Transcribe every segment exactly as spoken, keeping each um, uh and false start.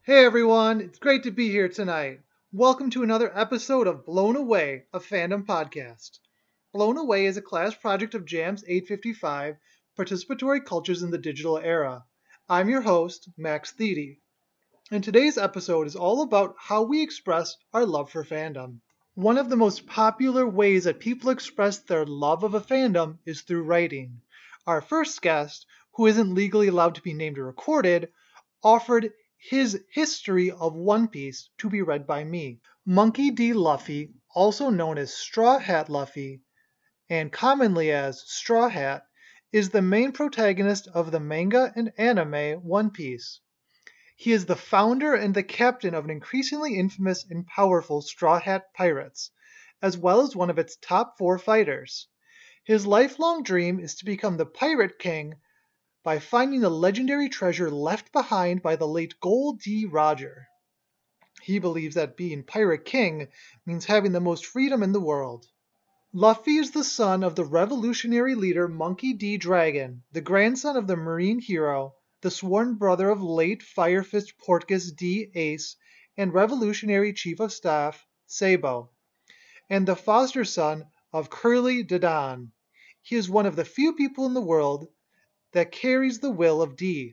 Hey everyone, it's great to be here tonight. Welcome to another episode of Blown Away, a fandom podcast. Blown Away is a class project of JAMS eight fifty-five, Participatory Cultures in the Digital Era. I'm your host, Max Theedy, and today's episode is all about how we express our love for fandom. One of the most popular ways that people express their love of a fandom is through writing. Our first guest, who isn't legally allowed to be named or recorded, offered his history of One Piece to be read by me. Monkey D. Luffy, also known as Straw Hat Luffy, and commonly as Straw Hat, is the main protagonist of the manga and anime One Piece. He is the founder and the captain of an increasingly infamous and powerful Straw Hat Pirates, as well as one of its top four fighters. His lifelong dream is to become the Pirate King by finding the legendary treasure left behind by the late Gol D. Roger. He believes that being Pirate King means having the most freedom in the world. Luffy is the son of the revolutionary leader Monkey D. Dragon, the grandson of the marine hero, the sworn brother of late Fire Fist Portgas D. Ace, and revolutionary chief of staff Sabo, and the foster son of Curly Dadan. He is one of the few people in the world that carries the will of D.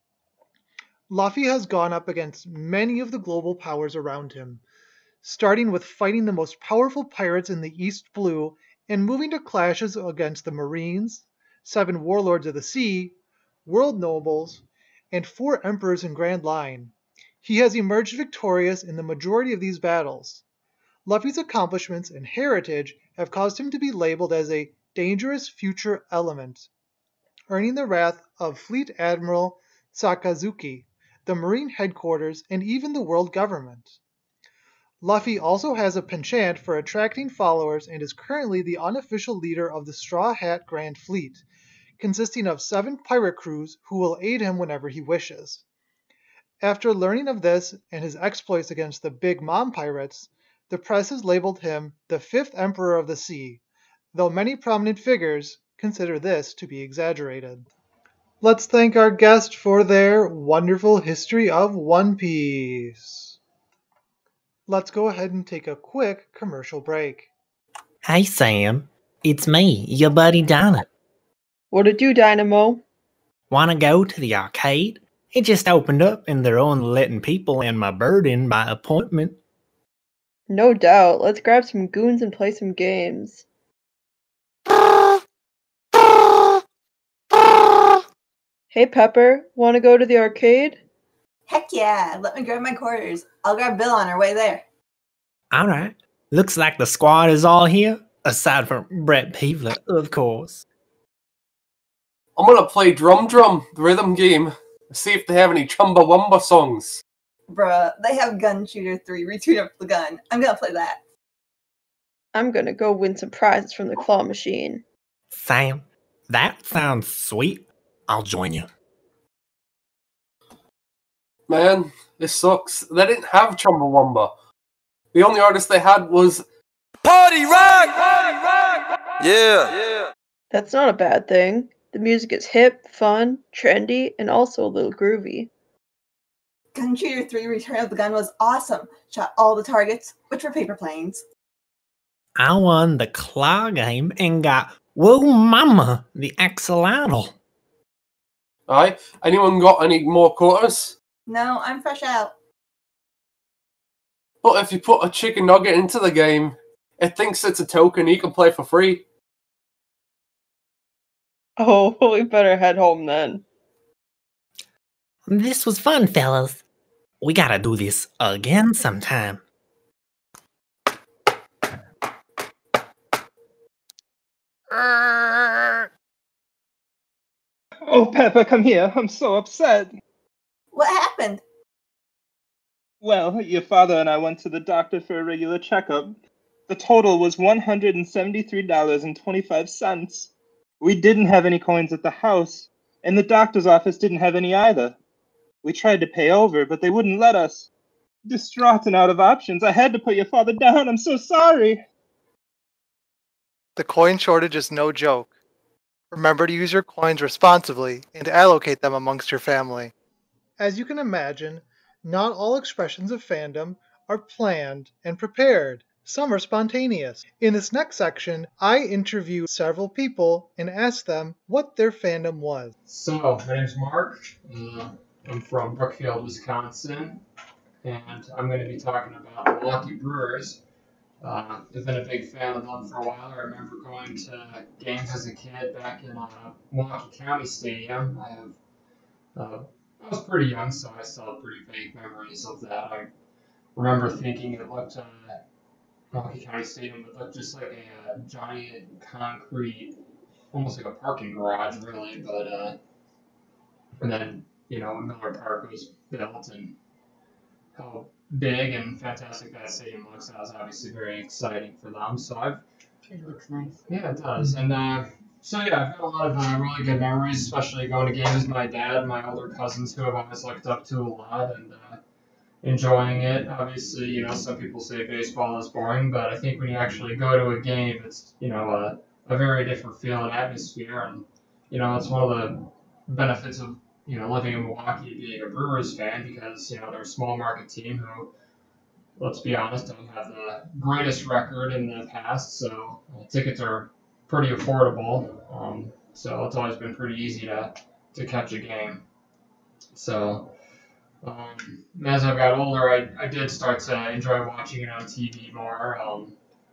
Luffy has gone up against many of the global powers around him, starting with fighting the most powerful pirates in the East Blue and moving to clashes against the Marines, seven warlords of the sea, world nobles, and four emperors in Grand Line. He has emerged victorious in the majority of these battles. Luffy's accomplishments and heritage have caused him to be labeled as a dangerous future element, earning the wrath of Fleet Admiral Sakazuki, the Marine headquarters, and even the world government. Luffy also has a penchant for attracting followers and is currently the unofficial leader of the Straw Hat Grand Fleet, consisting of seven pirate crews who will aid him whenever he wishes. After learning of this and his exploits against the Big Mom pirates, the press has labeled him the fifth Emperor of the Sea, though many prominent figures consider this to be exaggerated. Let's thank our guest for their wonderful history of One Piece. Let's go ahead and take a quick commercial break. Hey Sam, it's me, your buddy Dino. What it do, Dynamo? Wanna go to the arcade? It just opened up and they're only letting people and my bird in by appointment. No doubt. Let's grab some goons and play some games. Hey Pepper, wanna go to the arcade? Heck yeah, let me grab my quarters. I'll grab Bill on our way there. Alright, looks like the squad is all here, aside from Brett Peevler, of course. I'm gonna play Drum Drum, the rhythm game, see if they have any Chumbawamba songs. Bruh, they have Gun Shooter three, Return of the Gun. I'm gonna play that. I'm gonna go win some prizes from the claw machine. Sam, that sounds sweet. I'll join you. Man, this sucks. They didn't have Chumbawamba. The only artist they had was Party Rock! Party Rock! Yeah. yeah. That's not a bad thing. The music is hip, fun, trendy, and also a little groovy. Gun Shooter three, Return of the Gun was awesome. Shot all the targets, which were paper planes. I won the claw game and got Whoa Mama, the axolotl. Aye. Anyone got any more quarters? No, I'm fresh out. But if you put a chicken nugget into the game, it thinks it's a token you can play for free. Oh, we better head home then. This was fun, fellas. We gotta do this again sometime. Oh, Peppa, come here. I'm so upset. What happened? Well, your father and I went to the doctor for a regular checkup. The total was one hundred seventy-three dollars and twenty-five cents. We didn't have any coins at the house, and the doctor's office didn't have any either. We tried to pay over, but they wouldn't let us. Distraught and out of options, I had to put your father down. I'm so sorry. The coin shortage is no joke. Remember to use your coins responsibly and to allocate them amongst your family. As you can imagine, Not all expressions of fandom are planned and prepared. Some are spontaneous. In this next section, I interview several people and ask them what their fandom was. So, my name's Mark. Uh, I'm from Brookfield, Wisconsin, and I'm going to be talking about the Milwaukee Brewers. Uh, I've been a big fan of them for a while. I remember going to games as a kid back in uh, Milwaukee County Stadium. I have, uh, I was pretty young, so I still have pretty vague memories of that. I remember thinking it looked, uh, Milwaukee County Stadium would look just like a, uh giant concrete, almost like a parking garage, really. But uh, and then you know when Miller Park was built and how big and fantastic that stadium looks, that was obviously very exciting for them. So I've It looks nice. yeah, it does. And uh, so yeah, I've got a lot of uh, really good memories, especially going to games with my dad and my older cousins who I've always looked up to a lot, and uh, enjoying it. Obviously, you know, some people say baseball is boring, but I think when you actually go to a game, it's, you know, a, a very different feel and atmosphere. And, you know, it's one of the benefits of, you know, living in Milwaukee, being a Brewers fan, because, you know, they're a small market team who, let's be honest, don't have the greatest record in the past. So uh, tickets are pretty affordable. Um, so it's always been pretty easy to, to catch a game. So, Um, as I got older, I, I did start to enjoy watching it on T V more. Um,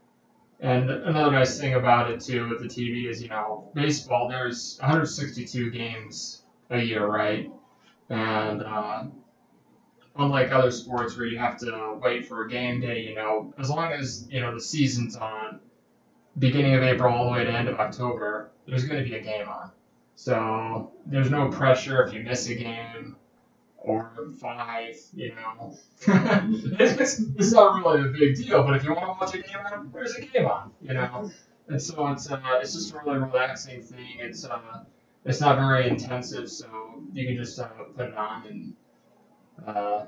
and another nice thing about it, too, with the T V is, you know, baseball, there's one hundred sixty-two games a year, right? And uh, unlike other sports where you have to wait for a game day, you know, as long as, you know, the season's on, beginning of April all the way to end of October, there's going to be a game on. So there's no pressure if you miss a game or five, you know. it's, it's not really a big deal, but if you want to watch a game on, there's a game on, you know. And so it's uh, it's just a really relaxing thing. It's uh, it's not very intensive, so you can just uh, put it on and uh,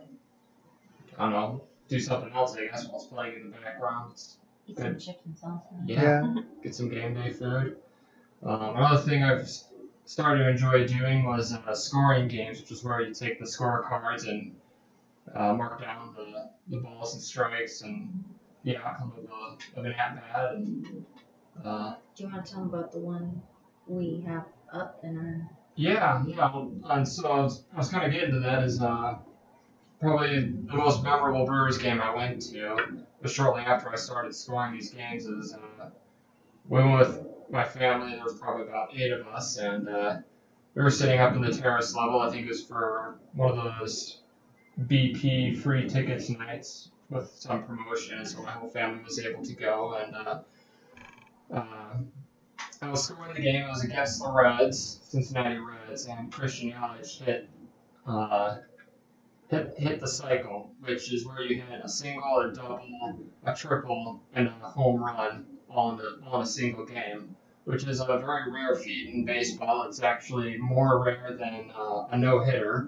I don't know, do something else, I guess, while it's playing in the background. It's Eat good. some chicken salsa. Yeah, Yeah. get some game day food. Um, another thing I've started to enjoy doing was uh, scoring games, which is where you take the scorecards and uh, mark down the, the balls and strikes and the outcome of, a, of an at-bat. And, uh, Do you want to tell them about the one we have up in our... yeah, yeah. well, And so I was, I was kind of getting to that is uh, probably the most memorable Brewers game I went to, but shortly after I started scoring these games is uh, we went with my family. There was probably about eight of us, and uh, we were sitting up in the terrace level. I think it was for one of those B P free tickets nights with some promotion, so my whole family was able to go. And uh, uh, I was scoring the game. It was against the Reds, Cincinnati Reds, and Christian Yelich hit uh, hit hit the cycle, which is where you hit a single, a double, a triple, and a home run on the on a single game, which is a very rare feat in baseball. It's actually more rare than uh, a no-hitter.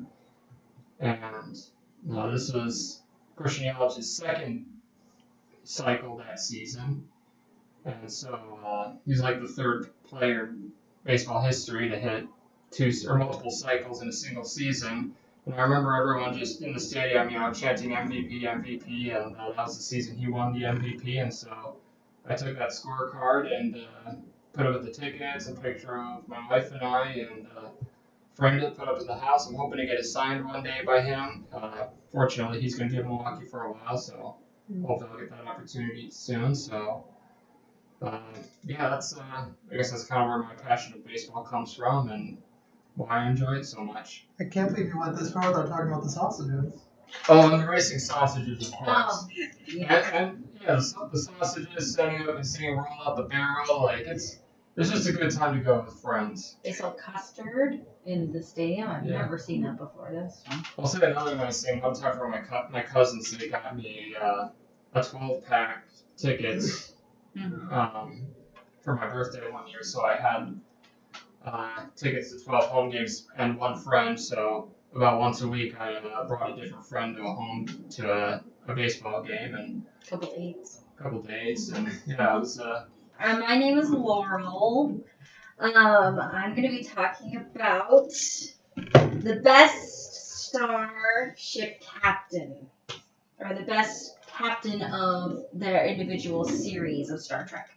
And uh, this was Christian Yelich's second cycle that season. And so uh, he's like the third player in baseball history to hit two or multiple cycles in a single season. And I remember everyone just in the stadium, you know, chanting M V P, M V P, and uh, that was the season he won the M V P. And so I took that scorecard and uh, put it with the tickets, a picture of my wife and I, and uh, framed it, put it up in the house. I'm hoping to get it signed one day by him. Uh, fortunately, he's going to be in Milwaukee for a while, so hopefully I'll get that opportunity soon. So, uh, yeah, that's uh, I guess that's kind of where my passion of baseball comes from and why I enjoy it so much. I can't believe you went this far without talking about the sausages. Oh, and the racing sausages, of course. Oh, yeah. And, and yeah, the, the sausages, setting up and seeing roll out the barrel, like it's it's just a good time to go with friends. They sell custard in the stadium. I've Yeah. never seen that before. That's fun. I'll say another nice thing. I'm talking about my co- my cousins. They got me uh, a twelve pack tickets Mhm. um, for my birthday one year. So I had uh, tickets to twelve home games and one friend. So about once a week, I uh, brought a different friend to a home to a, a baseball game and Couple dates. a couple days. And yeah, it was. Uh, Uh, my name is Laurel. Um, I'm going to be talking about the best starship captain, or the best captain of their individual series of Star Trek.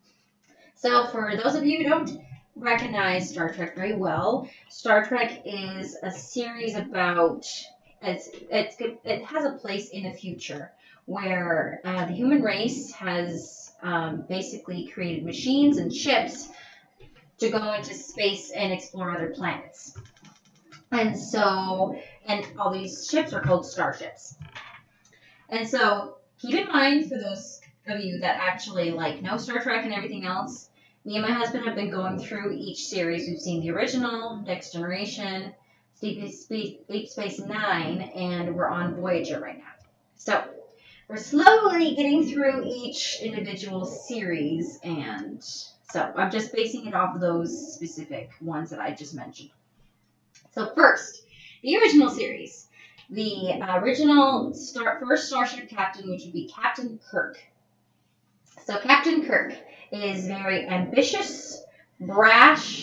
So for those of you who don't recognize Star Trek very well, Star Trek is a series about, it's, it's, it has a place in the future where uh, the human race has um, basically created machines and ships to go into space and explore other planets. And so, and all these ships are called starships. And so, keep in mind, for those of you that actually like know Star Trek and everything else, me and my husband have been going through each series. We've seen the original, Next Generation, Deep Space, Deep Space Nine, and we're on Voyager right now. So, we're slowly getting through each individual series, and so I'm just basing it off of those specific ones that I just mentioned. So first, the original series. The uh, original star, first Starship Captain, which would be Captain Kirk. So Captain Kirk is very ambitious, brash,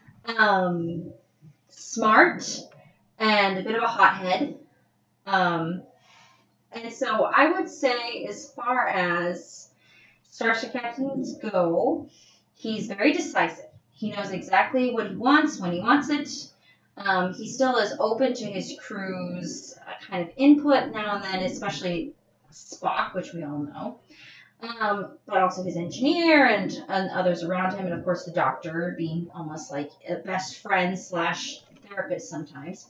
um, smart, and a bit of a hothead. Um, and so I would say, as far as Starship Captains go, he's very decisive. He knows exactly what he wants, when he wants it. Um, he still is open to his crew's uh, kind of input now and then, especially Spock, which we all know. Um, but also his engineer and, and others around him, and of course the Doctor, being almost like a best friend slash therapist sometimes.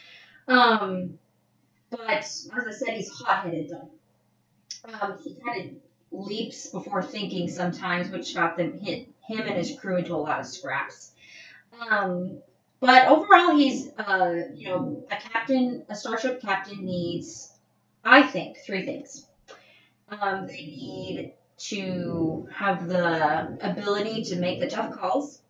Um, but as I said, he's hot-headed though. Um, he kind of leaps before thinking sometimes, which got them hit him and his crew into a lot of scraps. Um, but overall, he's uh, you know a captain. A starship captain needs, I think, three things. Um, they need to have the ability to make the tough calls,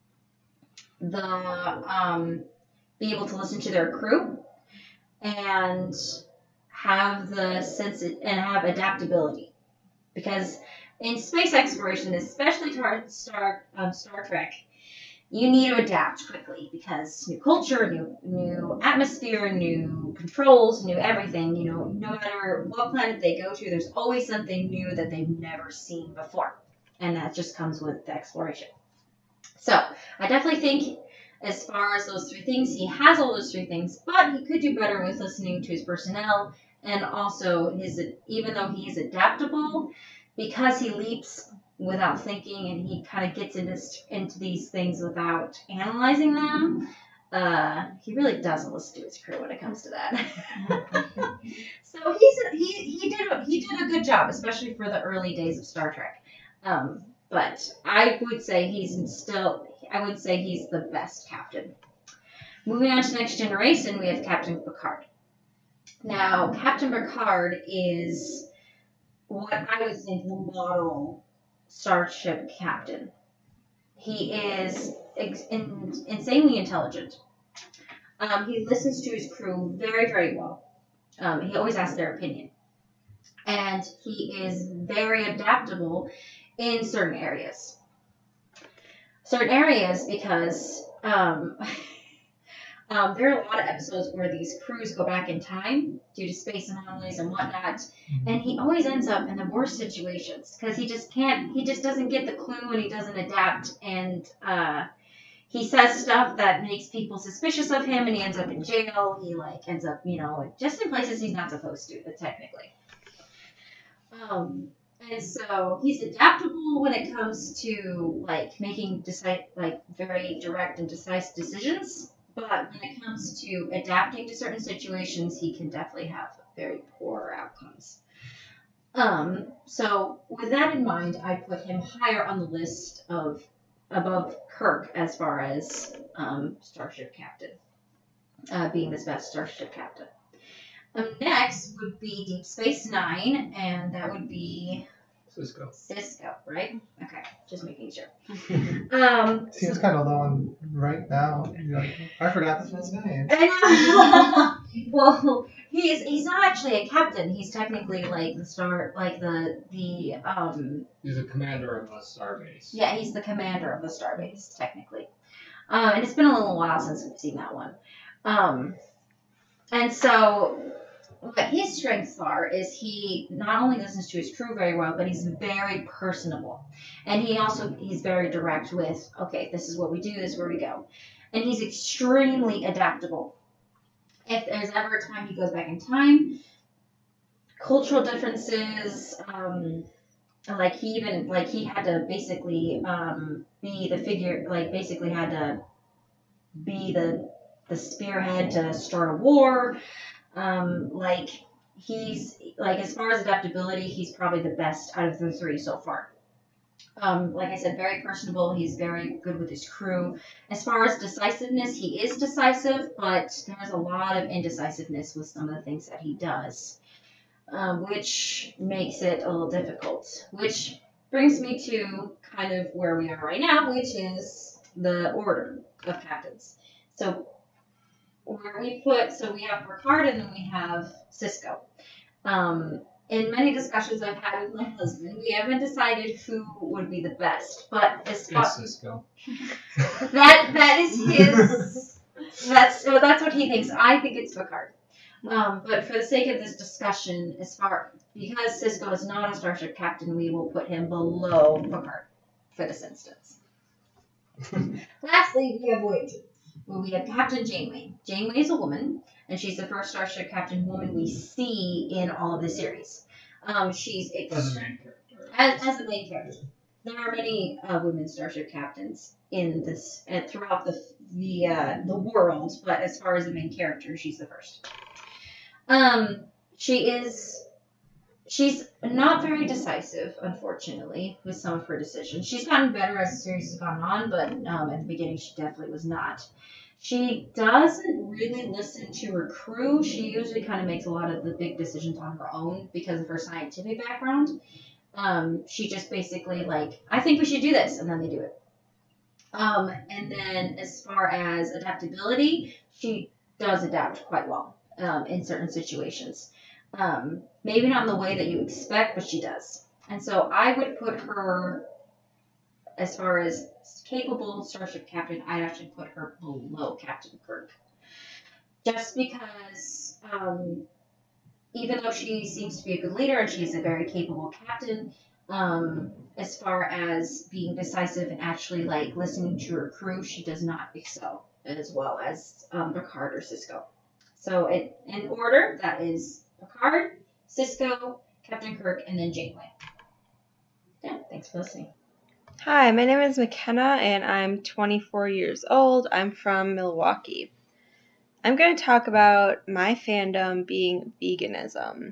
the um, be able to listen to their crew, and have the sense and have adaptability. Because in space exploration, especially to Star um, Star Trek, you need to adapt quickly because new culture, new new atmosphere, new controls, new everything. You know, no matter what planet they go to, there's always something new that they've never seen before, and that just comes with the exploration. So I definitely think, as far as those three things, he has all those three things, but he could do better with listening to his personnel, and also his. Even though he is adaptable, because he leaps without thinking, and he kind of gets into into these things without analyzing them. Uh, he really doesn't listen to his crew when it comes to that. So he's a, he he did a, he did a good job, especially for the early days of Star Trek. Um, but I would say he's still I would say he's the best captain. Moving on to Next Generation, we have Captain Picard. Now, Captain Picard is what I would think the model starship captain. He is ex- in, insanely intelligent. Um, he listens to his crew very, very well. Um, he always asks their opinion. And he is very adaptable in certain areas. Certain areas because um, um, there are a lot of episodes where these crews go back in time due to space anomalies and whatnot, and he always ends up in the worst situations because he just can't, he just doesn't get the clue and he doesn't adapt, and uh, he says stuff that makes people suspicious of him, and he ends up in jail. He like ends up, you know, just in places he's not supposed to, technically. Um, and so he's adaptable when it comes to like making decide like very direct and decisive decisions. But when it comes to adapting to certain situations, he can definitely have very poor outcomes. Um, so with that in mind, I put him higher on the list of above Kirk as far as um, Starship Captain, uh, being the best Starship Captain. Um, next would be Deep Space Nine, and that would be Cisco. Cisco, right? Okay, just making sure. Um, Seems kind of low on right now. You're like, I forgot this man's name. I know. Well, he's he's not actually a captain. He's technically like the star, like the the um. He's a commander of a starbase. Yeah, he's the commander of the starbase technically. Um, and it's been a little while since we've seen that one. Um, And so what his strengths are is he not only listens to his crew very well, but he's very personable. And he also, he's very direct with, okay, this is what we do, this is where we go. And he's extremely adaptable. If there's ever a time he goes back in time, cultural differences, um, like he even, like he had to basically um, be the figure, like basically had to be the the spearhead to start a war. Um, like he's like as far as adaptability, he's probably the best out of the three so far. Um, like I said, very personable. He's very good with his crew. As far as decisiveness, he is decisive, but there's a lot of indecisiveness with some of the things that he does, um, which makes it a little difficult. Which brings me to kind of where we are right now, which is the order of captains. So where we put, so we have Picard and then we have Sisko. Um, in many discussions I've had with my husband, we haven't decided who would be the best. But as far It's Sisko. that that is his, that's so that's what he thinks. I think it's Picard. Um, but for the sake of this discussion, as far because Sisko is not a starship captain, we will put him below Picard for this instance. Lastly, we have Voyager. Well, we have Captain Janeway. Janeway is a woman, and she's the first Starship Captain woman we see in all of the series. Um, she's ex- As a main character. as, as a main character. There are many uh, women Starship Captains in this uh, throughout the the uh, the world, but as far as the main character, she's the first. Um, she is. She's not very decisive, unfortunately, with some of her decisions. She's gotten better as the series has gone on, but um, at the beginning she definitely was not. She doesn't really listen to her crew. She usually kind of makes a lot of the big decisions on her own because of her scientific background. Um, she just basically, like, I think we should do this, and then they do it. Um, and then as far as adaptability, she does adapt quite well um, in certain situations. Um, maybe not in the way that you expect, but she does. And so I would put her, as far as capable Starship Captain, I'd actually put her below Captain Kirk. Just because, um, even though she seems to be a good leader and she's a very capable captain, um, as far as being decisive and actually, like, listening to her crew, she does not excel as well as um, Picard or Sisko. So it, in order, that is Picard, Sisko, Captain Kirk, and then Janeway. Yeah, thanks for listening. Hi, my name is McKenna, and I'm twenty-four years old. I'm from Milwaukee. I'm going to talk about my fandom being veganism.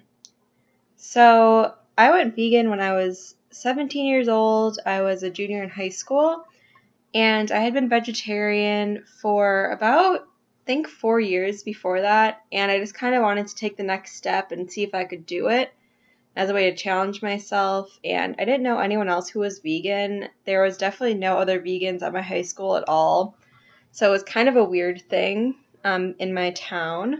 So, I went vegan when I was seventeen years old. I was a junior in high school, and I had been vegetarian for about, I think, four years before that, and I just kind of wanted to take the next step and see if I could do it as a way to challenge myself, and I didn't know anyone else who was vegan. There was definitely no other vegans at my high school at all, so it was kind of a weird thing um, in my town.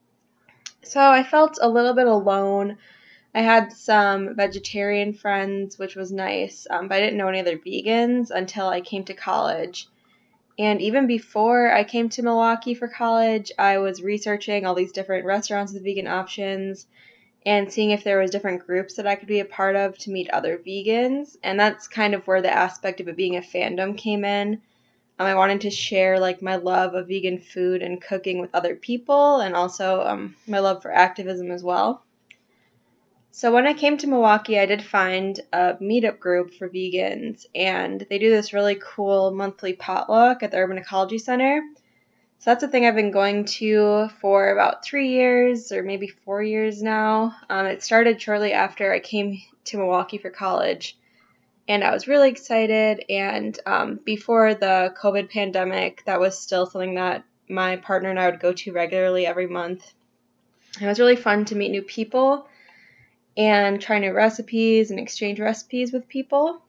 So I felt a little bit alone. I had some vegetarian friends, which was nice, um, but I didn't know any other vegans until I came to college. And even before I came to Milwaukee for college, I was researching all these different restaurants with vegan options and seeing if there was different groups that I could be a part of to meet other vegans. And that's kind of where the aspect of it being a fandom came in. Um, I wanted to share like my love of vegan food and cooking with other people, and also um, my love for activism as well. So when I came to Milwaukee, I did find a meetup group for vegans, and they do this really cool monthly potluck at the Urban Ecology Center. So that's a thing I've been going to for about three years or maybe four years now. Um, it started shortly after I came to Milwaukee for college, and I was really excited. And um, before the COVID pandemic, that was still something that my partner and I would go to regularly every month. It was really fun to meet new people and try new recipes and exchange recipes with people.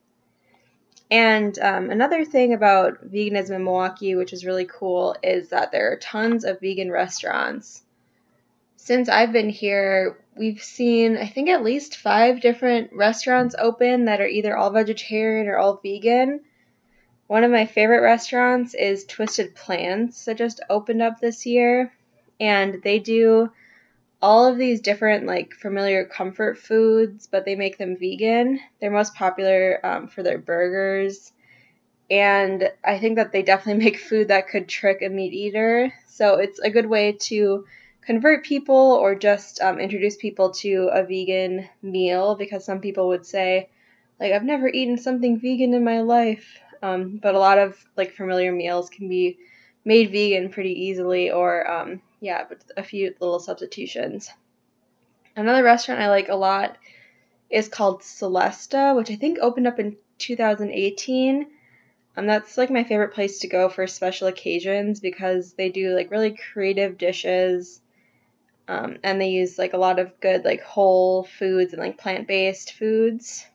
And um, another thing about veganism in Milwaukee, which is really cool, is that there are tons of vegan restaurants. Since I've been here, we've seen, I think, at least five different restaurants open that are either all vegetarian or all vegan. One of my favorite restaurants is Twisted Plants that just opened up this year. and they do all of these different like familiar comfort foods, but they make them vegan. They're most popular um, for their burgers, and I think that they definitely make food that could trick a meat eater. So it's a good way to convert people or just um, introduce people to a vegan meal, because some people would say, like, I've never eaten something vegan in my life. Um, but a lot of like familiar meals can be made vegan pretty easily, or um, yeah, but a few little substitutions. Another restaurant I like a lot is called Celesta, which I think opened up in two thousand eighteen. Um, that's like my favorite place to go for special occasions, because they do like really creative dishes, um, and they use like a lot of good like whole foods and like plant-based foods.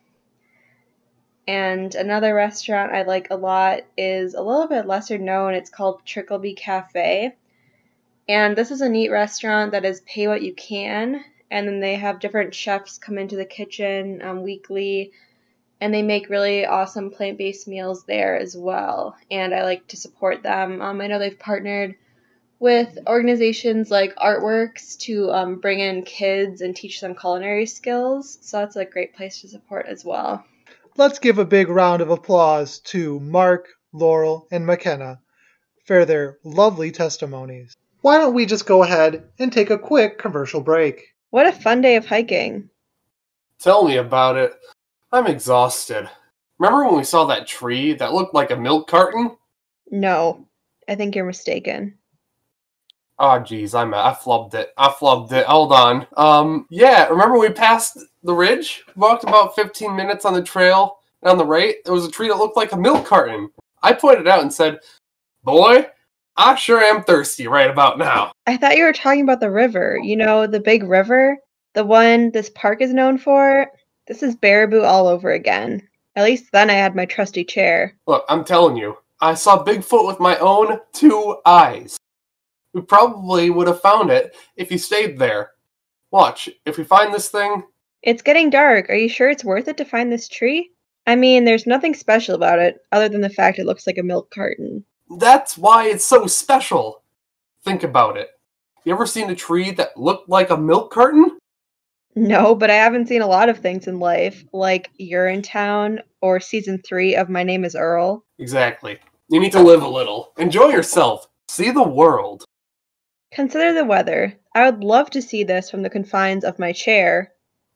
And another restaurant I like a lot is a little bit lesser known. It's called Trickleby Cafe. And this is a neat restaurant that is pay what you can. And then they have different chefs come into the kitchen um, weekly. And they make really awesome plant-based meals there as well. And I like to support them. Um, I know they've partnered with organizations like Artworks to um, bring in kids and teach them culinary skills. So that's a great place to support as well. Let's give a big round of applause to Mark, Laurel, and McKenna for their lovely testimonies. Why don't we just go ahead and take a quick commercial break? What a fun day of hiking. Tell me about it. I'm exhausted. Remember when we saw that tree that looked like a milk carton? No, I think you're mistaken. Oh, geez, I'm, I flubbed it. I flubbed it. Hold on. Um, yeah, remember we passed the ridge? Walked about fifteen minutes on the trail, and on the right, there was a tree that looked like a milk carton. I pointed out and said, boy, I sure am thirsty right about now. I thought you were talking about the river. You know, the big river? The one this park is known for? This is Baraboo all over again. At least then I had my trusty chair. Look, I'm telling you, I saw Bigfoot with my own two eyes. We probably would have found it if you stayed there. Watch, if we find this thing... It's getting dark. Are you sure it's worth it to find this tree? I mean, there's nothing special about it, other than the fact it looks like a milk carton. That's why it's so special. Think about it. You ever seen a tree that looked like a milk carton? No, but I haven't seen a lot of things in life, like Urinetown or season three of My Name is Earl. Exactly. You need to live a little. Enjoy yourself. See the world. Consider the weather. I would love to see this from the confines of my chair.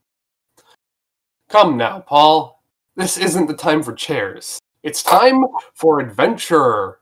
Come now, Paul. This isn't the time for chairs. It's time for adventure.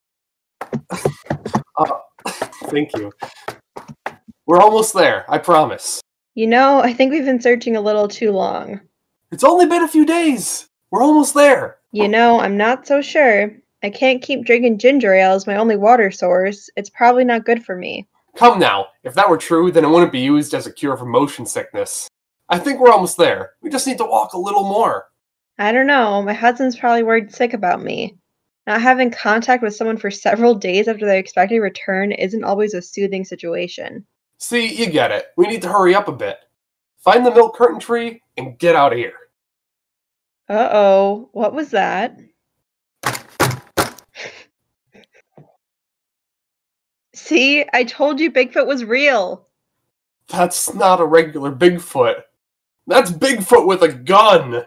uh, thank you. We're almost there, I promise. You know, I think we've been searching a little too long. It's only been a few days. We're almost there. You know, I'm not so sure. I can't keep drinking ginger ale as my only water source. It's probably not good for me. Come now. If that were true, then it wouldn't be used as a cure for motion sickness. I think we're almost there. We just need to walk a little more. I don't know. My husband's probably worried sick about me. Not having contact with someone for several days after their expected return isn't always a soothing situation. See, you get it. We need to hurry up a bit. Find the milk curtain tree and get out of here. Uh-oh. What was that? See? I told you Bigfoot was real. That's not a regular Bigfoot. That's Bigfoot with a gun.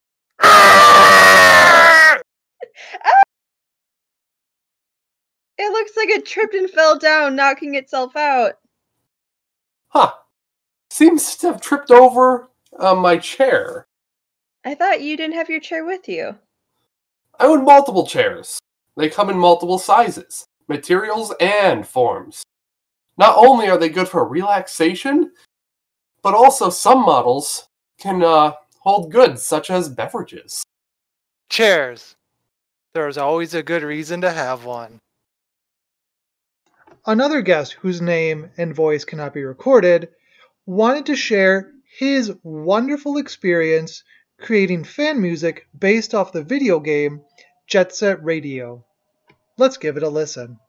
It looks like it tripped and fell down, knocking itself out. Huh. Seems to have tripped over uh, my chair. I thought you didn't have your chair with you. I own multiple chairs. They come in multiple sizes, materials, and forms. Not only are they good for relaxation, but also some models can uh, hold goods such as beverages. Chairs. There's always a good reason to have one. Another guest whose name and voice cannot be recorded wanted to share his wonderful experience creating fan music based off the video game Jet Set Radio. Let's give it a listen.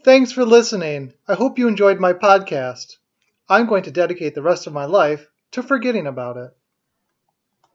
Thanks for listening. I hope you enjoyed my podcast. I'm going to dedicate the rest of my life to forgetting about it.